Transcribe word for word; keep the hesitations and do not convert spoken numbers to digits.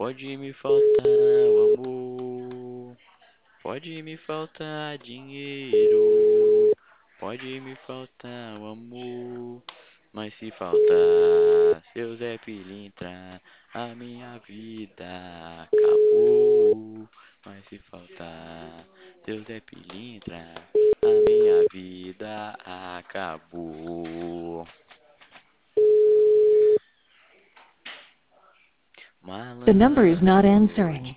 Pode me faltar o amor, pode me faltar dinheiro, pode me faltar o amor, mas se faltar seu Zé Pilintra, a minha vida acabou. Mas se faltar seu Zé Pilintra, a minha vida acabou. The number is not Malandro, answering.